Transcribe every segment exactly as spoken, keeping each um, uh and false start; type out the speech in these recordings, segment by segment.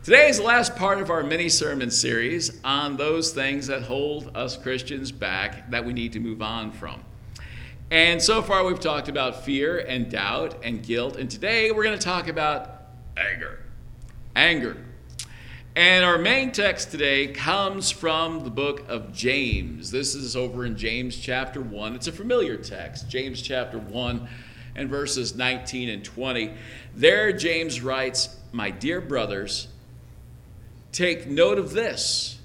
Today is the last part of our mini-sermon series on those things that hold us Christians back that we need to move on from. And so far we've talked about fear and doubt and guilt, and today we're going to talk about anger. Anger. And our main text today comes from the book of James. This is over in James chapter one. It's a familiar text, James chapter one and verses nineteen and twenty. There James writes, "My dear brothers, take note of this.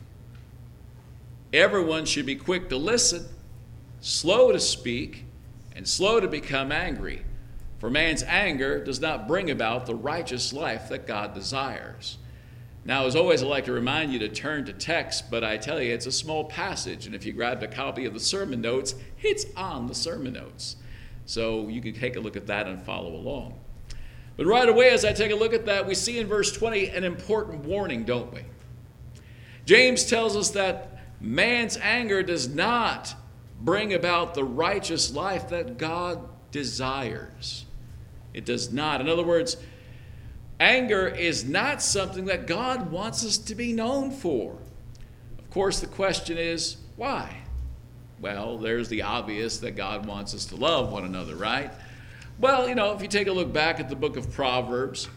Everyone should be quick to listen, slow to speak, and slow to become angry. For man's anger does not bring about the righteous life that God desires." Now, as always, I like to remind you to turn to text, but I tell you, it's a small passage, and if you grabbed a copy of the sermon notes, it's on the sermon notes. So you can take a look at that and follow along. But right away, as I take a look at that, we see in verse twenty an important warning, don't we? James tells us that man's anger does not bring about the righteous life that God desires. It does not. In other words, anger is not something that God wants us to be known for. Of course, the question is, why? Well, there's the obvious that God wants us to love one another, right? Well, you know, if you take a look back at the book of Proverbs,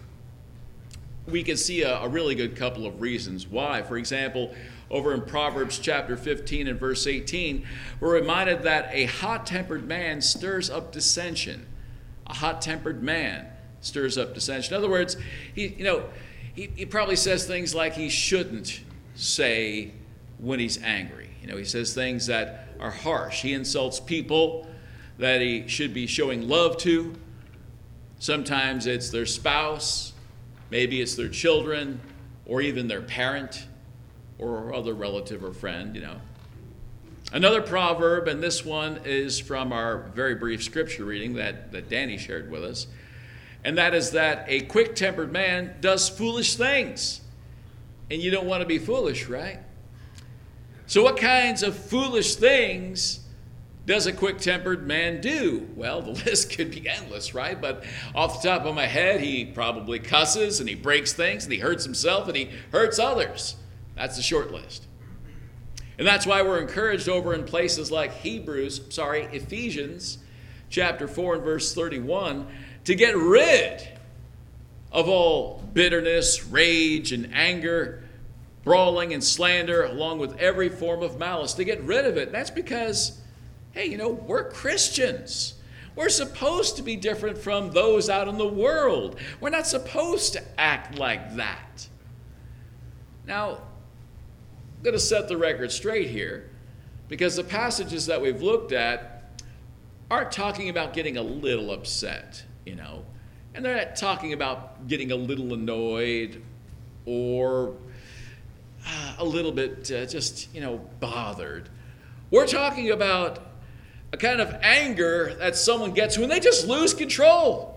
we can see a, a really good couple of reasons why. For example, over in Proverbs chapter fifteen and verse eighteen, we're reminded that a hot-tempered man stirs up dissension. A hot-tempered man stirs up dissension. In other words, he, you know, he, he probably says things like he shouldn't say when he's angry. You know, he says things that are harsh. He insults people that he should be showing love to. Sometimes it's their spouse, maybe it's their children, or even their parent, or other relative or friend, you know. Another proverb, and this one is from our very brief scripture reading that, that Danny shared with us, and that is that a quick-tempered man does foolish things. And you don't want to be foolish, right? So what kinds of foolish things does a quick-tempered man do? Well, the list could be endless, right? But off the top of my head, he probably cusses and he breaks things and he hurts himself and he hurts others. That's the short list. And that's why we're encouraged over in places like Hebrews, sorry, Ephesians chapter four and verse thirty-one to get rid of all bitterness, rage, and anger, brawling and slander, along with every form of malice, to get rid of it. And that's because, hey, you know, we're Christians. We're supposed to be different from those out in the world. We're not supposed to act like that. Now, I'm going to set the record straight here, because the passages that we've looked at aren't talking about getting a little upset, you know, and they're not talking about getting a little annoyed or uh, a little bit uh, just, you know, bothered. We're talking about a kind of anger that someone gets when they just lose control.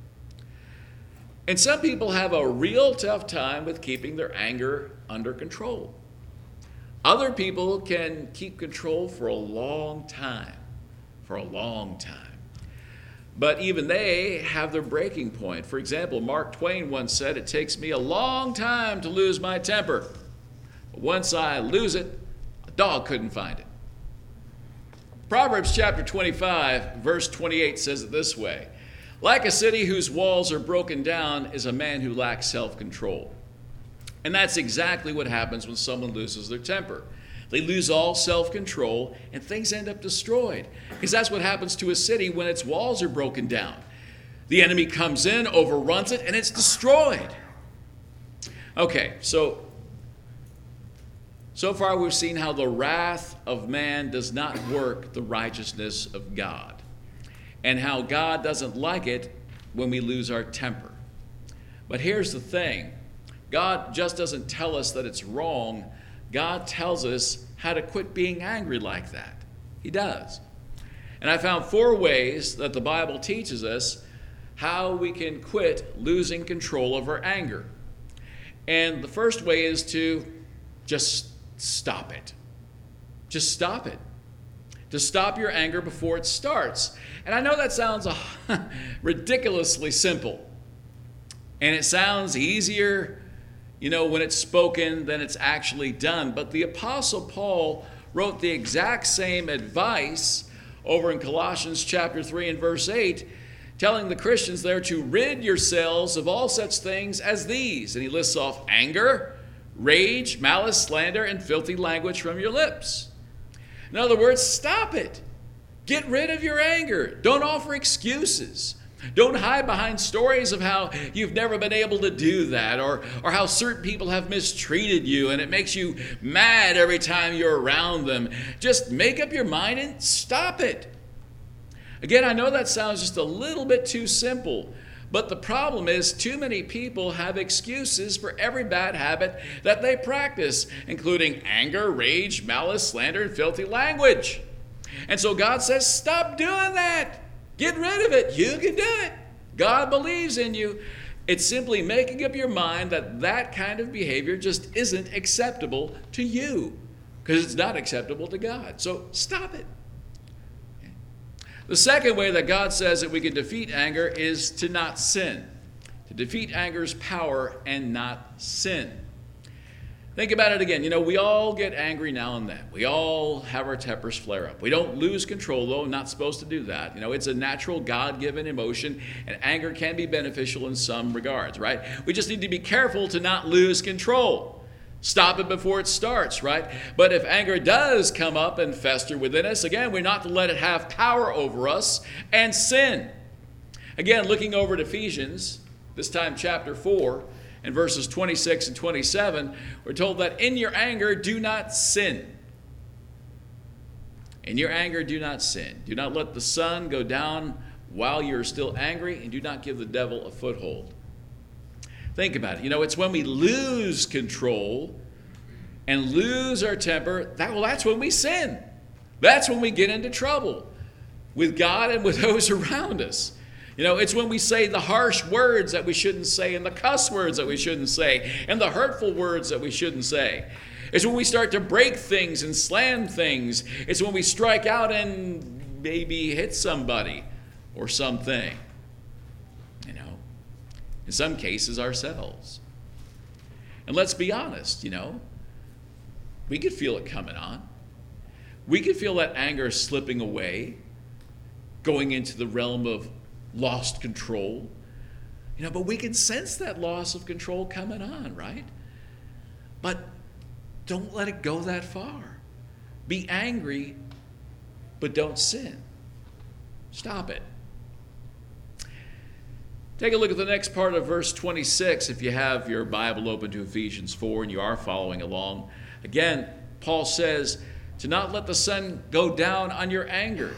And some people have a real tough time with keeping their anger under control. Other people can keep control for a long time, for a long time. But even they have their breaking point. For example, Mark Twain once said, "It takes me a long time to lose my temper. But once I lose it, a dog couldn't find it." Proverbs chapter twenty-five, verse twenty-eight says it this way: "Like a city whose walls are broken down is a man who lacks self-control." And that's exactly what happens when someone loses their temper. They lose all self-control and things end up destroyed. Because that's what happens to a city when its walls are broken down. The enemy comes in, overruns it, and it's destroyed. Okay, so So far we've seen how the wrath of man does not work the righteousness of God, and how God doesn't like it when we lose our temper. But here's the thing. God just doesn't tell us that it's wrong. God tells us how to quit being angry like that. He does. And I found four ways that the Bible teaches us how we can quit losing control of our anger. And the first way is to just stop it. Just stop it. To stop your anger before it starts. And I know that sounds ridiculously simple. And it sounds easier you know, when it's spoken, then it's actually done. But the Apostle Paul wrote the exact same advice over in Colossians chapter three and verse eight, telling the Christians there to rid yourselves of all such things as these. And he lists off anger, rage, malice, slander, and filthy language from your lips. In other words, stop it. Get rid of your anger. Don't offer excuses. Don't hide behind stories of how you've never been able to do that, or, or how certain people have mistreated you and it makes you mad every time you're around them. Just make up your mind and stop it. Again, I know that sounds just a little bit too simple, but the problem is too many people have excuses for every bad habit that they practice, including anger, rage, malice, slander, and filthy language. And so God says, stop doing that. Get rid of it. You can do it. God believes in you. It's simply making up your mind that that kind of behavior just isn't acceptable to you, because it's not acceptable to God. So stop it. The second way that God says that we can defeat anger is to not sin. To defeat anger's power and not sin. Think about it again. You know, we all get angry now and then. We all have our tempers flare up. We don't lose control, though. Not supposed to do that. You know, it's a natural God-given emotion, and anger can be beneficial in some regards, right? We just need to be careful to not lose control. Stop it before it starts, right? But if anger does come up and fester within us, again, we're not to let it have power over us and sin. Again, looking over at Ephesians, this time chapter four, and verses twenty-six and twenty-seven, we're told that in your anger, do not sin. In your anger, do not sin. Do not let the sun go down while you're still angry, and do not give the devil a foothold. Think about it. You know, it's when we lose control and lose our temper, that, well, that's when we sin. That's when we get into trouble with God and with those around us. You know, it's when we say the harsh words that we shouldn't say, and the cuss words that we shouldn't say, and the hurtful words that we shouldn't say. It's when we start to break things and slam things. It's when we strike out and maybe hit somebody or something. You know, in some cases ourselves. And let's be honest, you know, we could feel it coming on. We could feel that anger slipping away, going into the realm of lost control. You know, but we can sense that loss of control coming on, right? But don't let it go that far. Be angry, but don't sin. Stop it. Take a look at the next part of verse twenty-six if you have your Bible open to Ephesians four and you are following along. Again, Paul says to not let the sun go down on your anger.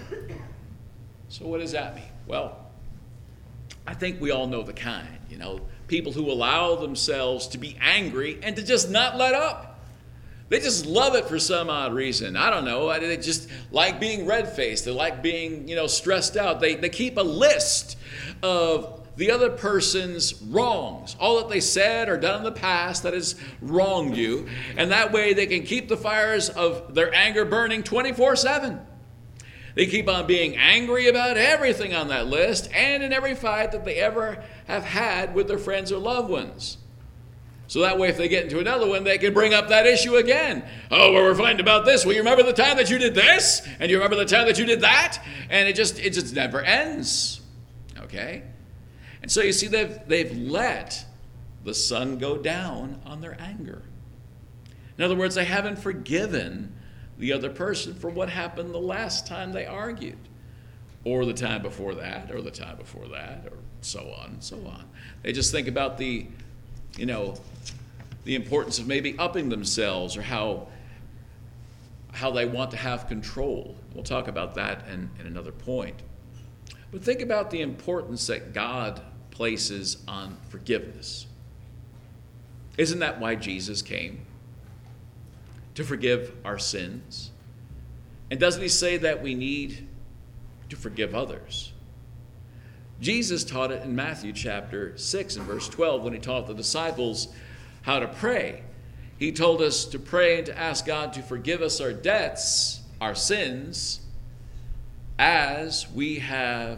So what does that mean? Well, I think we all know the kind, you know, people who allow themselves to be angry and to just not let up. They just love it for some odd reason. I don't know. They just like being red-faced. They like being, you know, stressed out. They, they keep a list of the other person's wrongs, all that they said or done in the past that has wronged you. And that way they can keep the fires of their anger burning twenty-four seven. They keep on being angry about everything on that list and in every fight that they ever have had with their friends or loved ones. So that way, if they get into another one, they can bring up that issue again. Oh, well, we're fighting about this. Well, you remember the time that you did this? And you remember the time that you did that? And it just, it just never ends. Okay? And so you see, they've, they've let the sun go down on their anger. In other words, they haven't forgiven the other person for what happened the last time they argued, or the time before that, or the time before that, or so on and so on. They just think about the, you know, the importance of maybe upping themselves, or how how they want to have control. We'll talk about that in, in another point. But think about the importance that God places on forgiveness. Isn't that why Jesus came? To forgive our sins? And doesn't he say that we need to forgive others? Jesus taught it in Matthew chapter six and verse twelve when he taught the disciples how to pray. He told us to pray and to ask God to forgive us our debts, our sins, as we have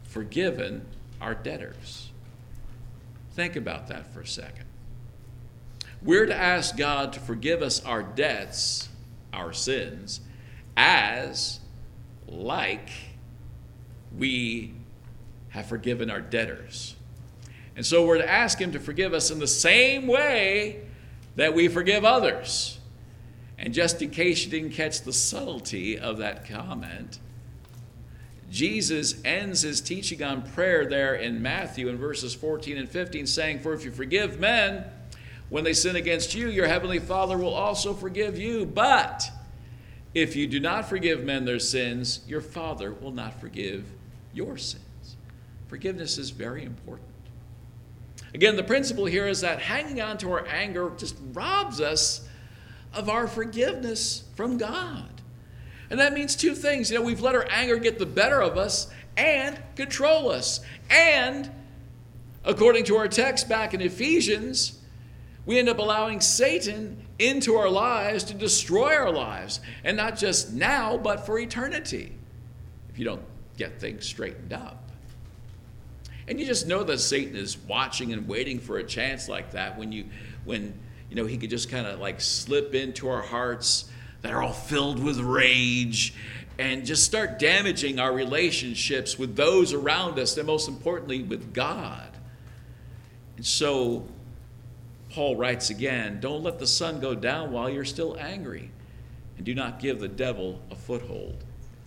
forgiven our debtors. Think about that for a second. we're to ask God to forgive us our debts, our sins, as like we have forgiven our debtors. And so we're to ask him to forgive us in the same way that we forgive others. And just in case you didn't catch the subtlety of that comment, Jesus ends his teaching on prayer there in Matthew in verses fourteen and fifteen, saying, "For if you forgive men when they sin against you, your heavenly Father will also forgive you. But if you do not forgive men their sins, your Father will not forgive your sins." Forgiveness is very important. Again, the principle here is that hanging on to our anger just robs us of our forgiveness from God. And that means two things. You know, we've let our anger get the better of us and control us. And according to our text back in Ephesians, we end up allowing Satan into our lives to destroy our lives. And not just now, but for eternity, if you don't get things straightened up. And you just know that Satan is watching and waiting for a chance like that when you, when, you know, he could just kind of like slip into our hearts that are all filled with rage and just start damaging our relationships with those around us, and most importantly, with God. And so Paul writes again, "Don't let the sun go down while you're still angry, and do not give the devil a foothold."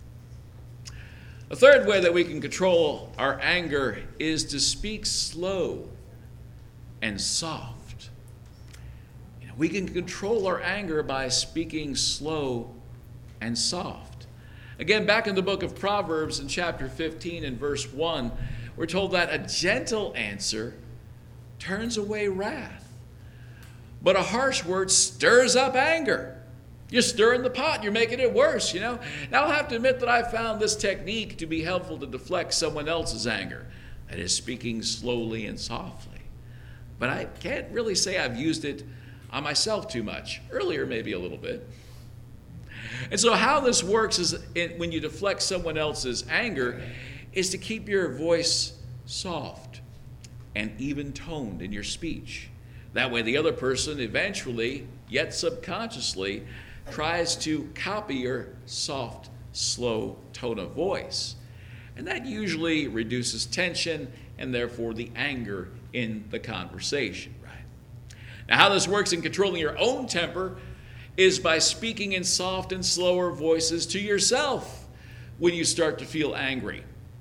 A third way that we can control our anger is to speak slow and soft. You know, we can control our anger by speaking slow and soft. Again, back in the book of Proverbs in chapter fifteen and verse one, we're told that a gentle answer turns away wrath, but a harsh word stirs up anger. You're stirring the pot. You're making it worse, you know. Now, I'll have to admit that I found this technique to be helpful to deflect someone else's anger. That is, speaking slowly and softly. But I can't really say I've used it on myself too much. Earlier, maybe a little bit. And so how this works is in, when you deflect someone else's anger is to keep your voice soft and even-toned in your speech. That way the other person eventually, yet subconsciously, tries to copy your soft, slow tone of voice. And that usually reduces tension and therefore the anger in the conversation, right? Now, how this works in controlling your own temper is by speaking in soft and slower voices to yourself when you start to feel angry.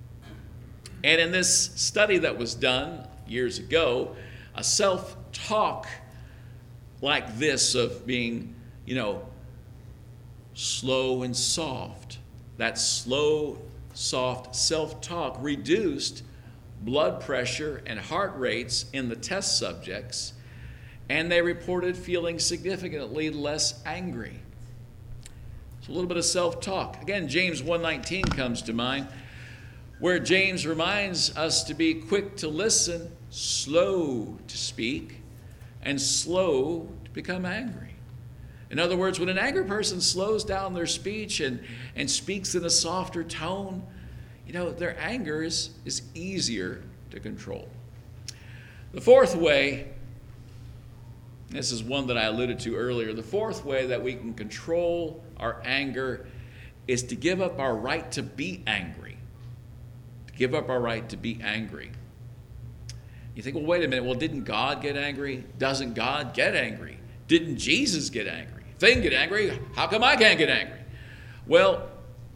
And in this study that was done years ago, a self-talk like this of being, you know, slow and soft, that slow, soft self-talk reduced blood pressure and heart rates in the test subjects, and they reported feeling significantly less angry. So a little bit of self-talk. Again, James one nineteen comes to mind, where James reminds us to be quick to listen, slow to speak, and slow to become angry. In other words, when an angry person slows down their speech and, and speaks in a softer tone, you know, their anger is, is easier to control. The fourth way, this is one that I alluded to earlier, the fourth way that we can control our anger is to give up our right to be angry. To give up our right to be angry. You think, well, wait a minute, well, didn't God get angry? Doesn't God get angry? Didn't Jesus get angry? If they can get angry, how come I can't get angry? Well,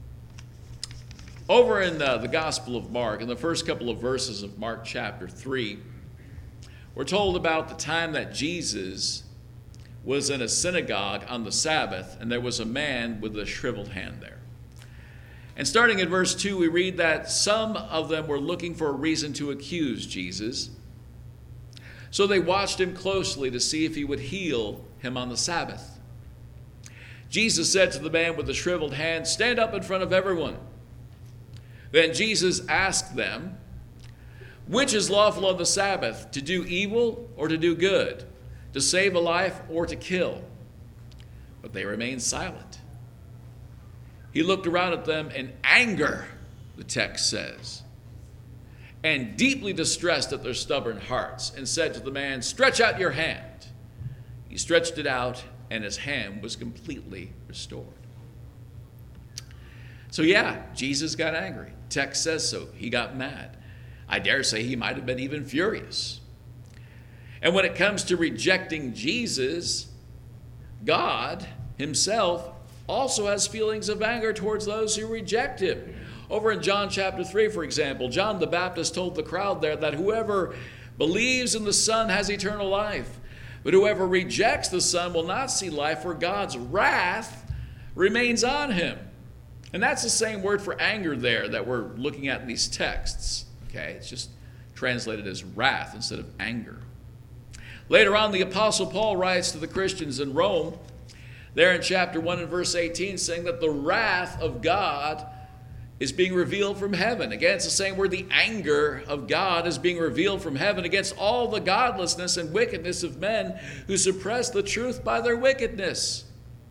over in the, the Gospel of Mark, in the first couple of verses of Mark chapter three, we're told about the time that Jesus was in a synagogue on the Sabbath, and there was a man with a shriveled hand there. And starting in verse two, we read that some of them were looking for a reason to accuse Jesus. So they watched him closely to see if he would heal him on the Sabbath. Jesus said to the man with the shriveled hand, "Stand up in front of everyone." Then Jesus asked them, "Which is lawful on the Sabbath, to do evil or to do good, to save a life or to kill?" But they remained silent. He looked around at them in anger, the text says, and deeply distressed at their stubborn hearts, and said to the man, "Stretch out your hand." He stretched it out, and his hand was completely restored. So yeah, Jesus got angry. Text says so. He got mad. I dare say he might have been even furious. And when it comes to rejecting Jesus, God himself also has feelings of anger towards those who reject him. Over in John chapter three, for example, John the Baptist told the crowd there that whoever believes in the Son has eternal life, but whoever rejects the Son will not see life, for God's wrath remains on him. And that's the same word for anger there that we're looking at in these texts. Okay, it's just translated as wrath instead of anger. Later on, the Apostle Paul writes to the Christians in Rome, there in chapter one and verse eighteen, saying that the wrath of God is being revealed from heaven. Again, it's the same word, the anger of God is being revealed from heaven against all the godlessness and wickedness of men who suppress the truth by their wickedness.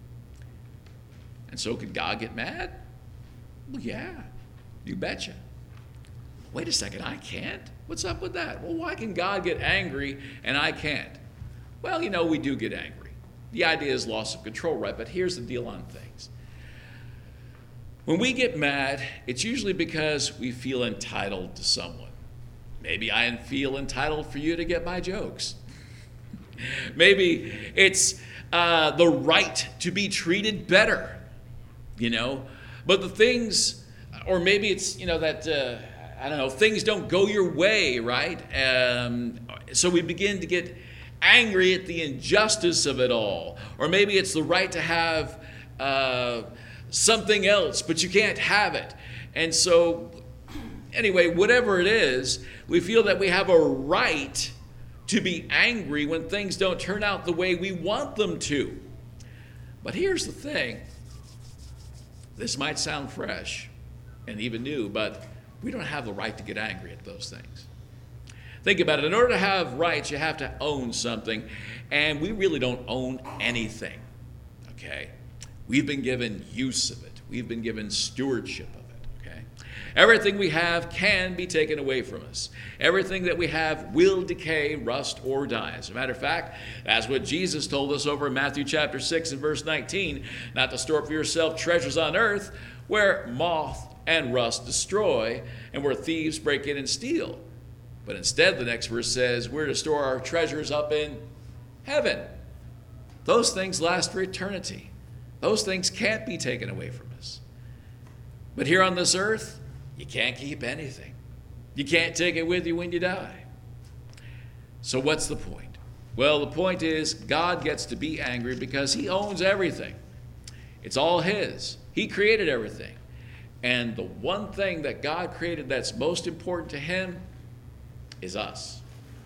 And so could God get mad? Well, yeah, you betcha. Wait a second, I can't? What's up with that? Well, why can God get angry and I can't? Well, you know, we do get angry. The idea is loss of control, right? But here's the deal on things. When we get mad, it's usually because we feel entitled to someone. Maybe I feel entitled for you to get my jokes. Maybe it's uh, the right to be treated better, you know. But the things, or maybe it's, you know, that, uh, I don't know, things don't go your way, right? Um, so we begin to get angry at the injustice of it all. Or maybe it's the right to have uh, something else, but you can't have it. And so, anyway, whatever it is, we feel that we have a right to be angry when things don't turn out the way we want them to. But here's the thing. This might sound fresh and even new, but we don't have the right to get angry at those things. Think about it. In order to have rights, you have to own something, and we really don't own anything, okay? We've been given use of it. We've been given stewardship of it, okay? Everything we have can be taken away from us. Everything that we have will decay, rust, or die. As a matter of fact, that's what Jesus told us over in Matthew chapter six and verse nineteen, not to store up for yourself treasures on earth where moth and rust destroy and where thieves break in and steal. But instead, the next verse says, we're to store our treasures up in heaven. Those things last for eternity. Those things can't be taken away from us. But here on this earth, you can't keep anything. You can't take it with you when you die. So what's the point? Well, the point is God gets to be angry because he owns everything. It's all his. He created everything. And the one thing that God created that's most important to him is us.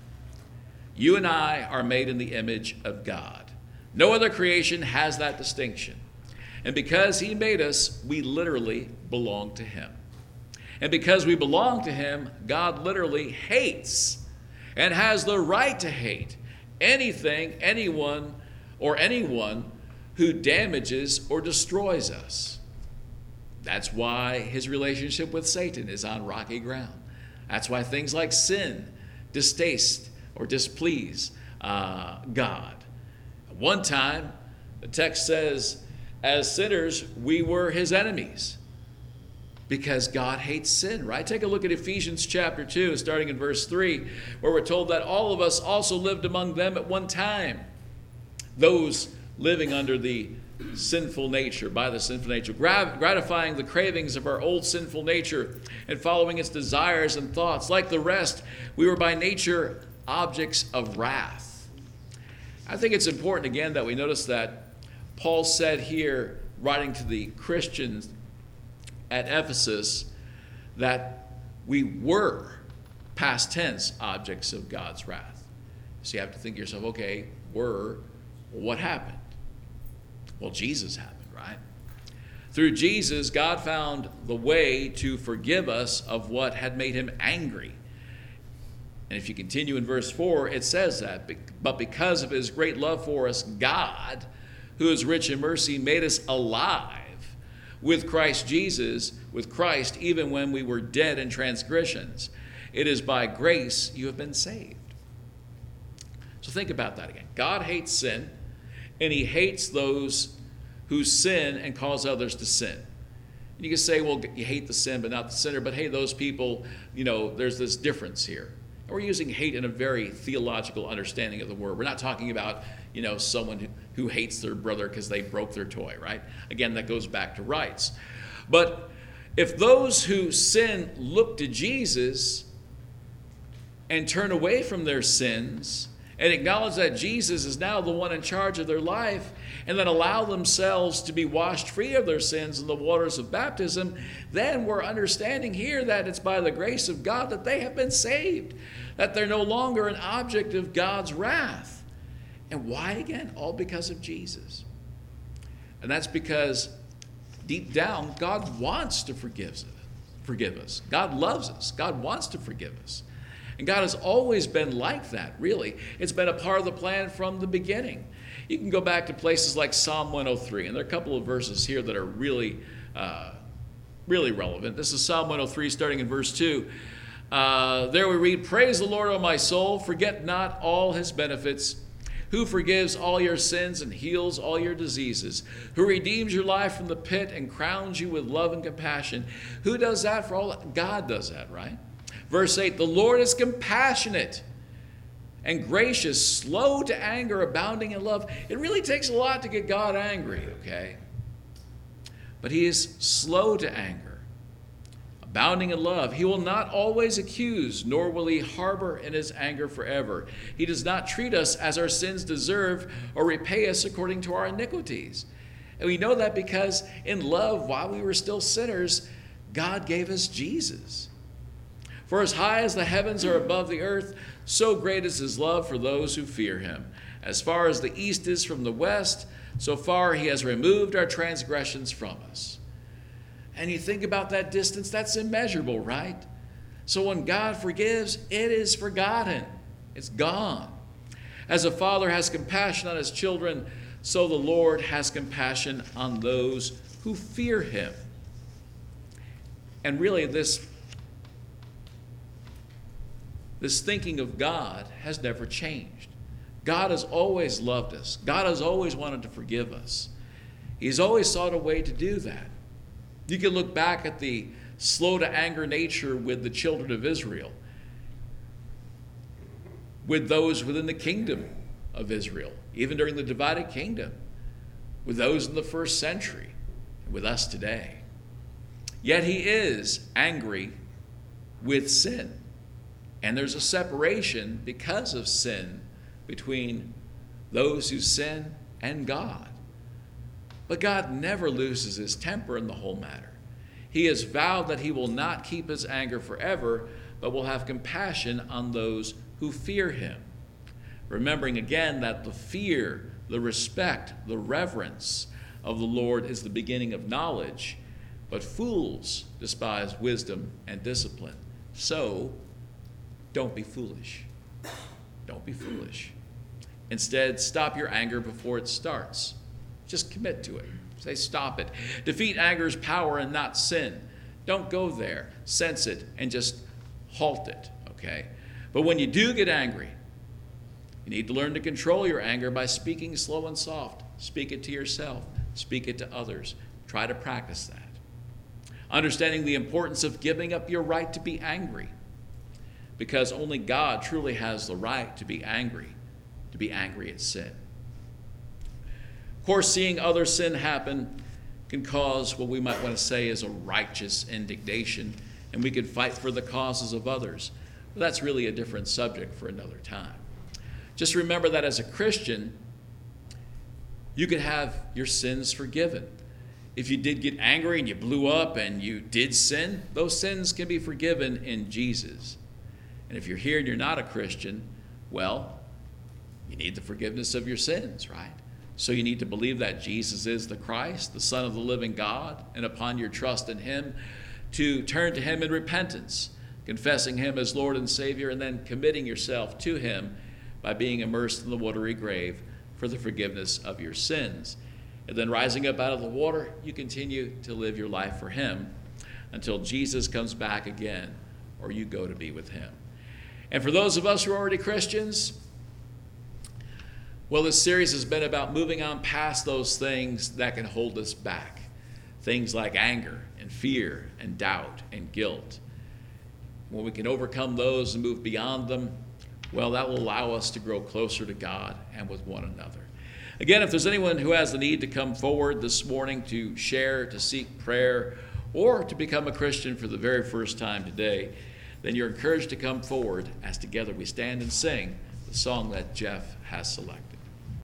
You and I are made in the image of God. No other creation has that distinction. And because he made us, we literally belong to him. And because we belong to him, God literally hates and has the right to hate anything, anyone, or anyone who damages or destroys us. That's why his relationship with Satan is on rocky ground. That's why things like sin, distaste, or displease uh, God. At one time, the text says, as sinners, we were his enemies because God hates sin, right? Take a look at Ephesians chapter two, starting in verse three, where we're told that all of us also lived among them at one time. Those living under the sinful nature, by the sinful nature, gratifying the cravings of our old sinful nature and following its desires and thoughts. Like the rest, we were by nature objects of wrath. I think it's important, again, that we notice that Paul said here, writing to the Christians at Ephesus, that we were, past tense, objects of God's wrath. So you have to think to yourself, okay, were, well, what happened? Well, Jesus happened, right? Through Jesus, God found the way to forgive us of what had made him angry. And if you continue in verse four, it says that, but because of his great love for us, God, who is rich in mercy, made us alive with Christ Jesus, with Christ, even when we were dead in transgressions. It is by grace you have been saved. So think about that again. God hates sin. and he hates those who sin and cause others to sin. And you can say, well, you hate the sin but not the sinner, but hey, those people, you know, there's this difference here. And we're using hate in a very theological understanding of the word. We're not talking about, you know, someone who, who hates their brother because they broke their toy, right? Again, that goes back to rights. But if those who sin look to Jesus and turn away from their sins and acknowledge that Jesus is now the one in charge of their life, and then allow themselves to be washed free of their sins in the waters of baptism, then we're understanding here that it's by the grace of God that they have been saved, that they're no longer an object of God's wrath. And why again? All because of Jesus. And that's because deep down, God wants to forgive, forgive us. God loves us. God wants to forgive us. And God has always been like that, really. It's been a part of the plan from the beginning. You can go back to places like Psalm one oh three, and there are a couple of verses here that are really, uh, really relevant. This is Psalm one oh three, starting in verse two. Uh, there we read, "Praise the Lord, O my soul, forget not all his benefits, who forgives all your sins and heals all your diseases, who redeems your life from the pit and crowns you with love and compassion." Who does that for all? God does that, right? Verse eight, "The Lord is compassionate and gracious, slow to anger, abounding in love." It really takes a lot to get God angry, okay? But he is slow to anger, abounding in love. He will not always accuse, nor will he harbor in his anger forever. He does not treat us as our sins deserve or repay us according to our iniquities. And we know that because in love, while we were still sinners, God gave us Jesus. "For as high as the heavens are above the earth, so great is his love for those who fear him. As far as the east is from the west, so far he has removed our transgressions from us." And you think about that distance, that's immeasurable, right? So when God forgives, it is forgotten. It's gone. As a father has compassion on his children, so the Lord has compassion on those who fear him. And really, this This thinking of God has never changed. God has always loved us. God has always wanted to forgive us. He's always sought a way to do that. You can look back at the slow to anger nature with the children of Israel, with those within the kingdom of Israel, even during the divided kingdom, with those in the first century, and with us today. Yet he is angry with sin. And there's a separation because of sin between those who sin and God. But God never loses his temper in the whole matter. He has vowed that he will not keep his anger forever, but will have compassion on those who fear him. Remembering again that the fear, the respect, the reverence of the Lord is the beginning of knowledge, but fools despise wisdom and discipline. So, don't be foolish. Don't be foolish. Instead, stop your anger before it starts. Just commit to it. Say, stop it. Defeat anger's power and not sin. Don't go there. Sense it and just halt it, okay? But when you do get angry, you need to learn to control your anger by speaking slow and soft. Speak it to yourself. Speak it to others. Try to practice that. Understanding the importance of giving up your right to be angry, because only God truly has the right to be angry, to be angry at sin. Of course, seeing other sin happen can cause what we might want to say is a righteous indignation, and we could fight for the causes of others. But that's really a different subject for another time. Just remember that as a Christian, you can have your sins forgiven. If you did get angry and you blew up and you did sin, those sins can be forgiven in Jesus. And if you're here and you're not a Christian, well, you need the forgiveness of your sins, right? So you need to believe that Jesus is the Christ, the Son of the living God, and upon your trust in him, to turn to him in repentance, confessing him as Lord and Savior, and then committing yourself to him by being immersed in the watery grave for the forgiveness of your sins. And then rising up out of the water, you continue to live your life for him until Jesus comes back again, or you go to be with him. And for those of us who are already Christians, Well, this series has been about moving on past those things that can hold us back. Things like anger and fear and doubt and guilt. When we can overcome those and move beyond them, well, that will allow us to grow closer to God and with one another. Again, if there's anyone who has the need to come forward this morning to share, to seek prayer, or to become a Christian for the very first time today, then you're encouraged to come forward as together we stand and sing the song that Jeff has selected.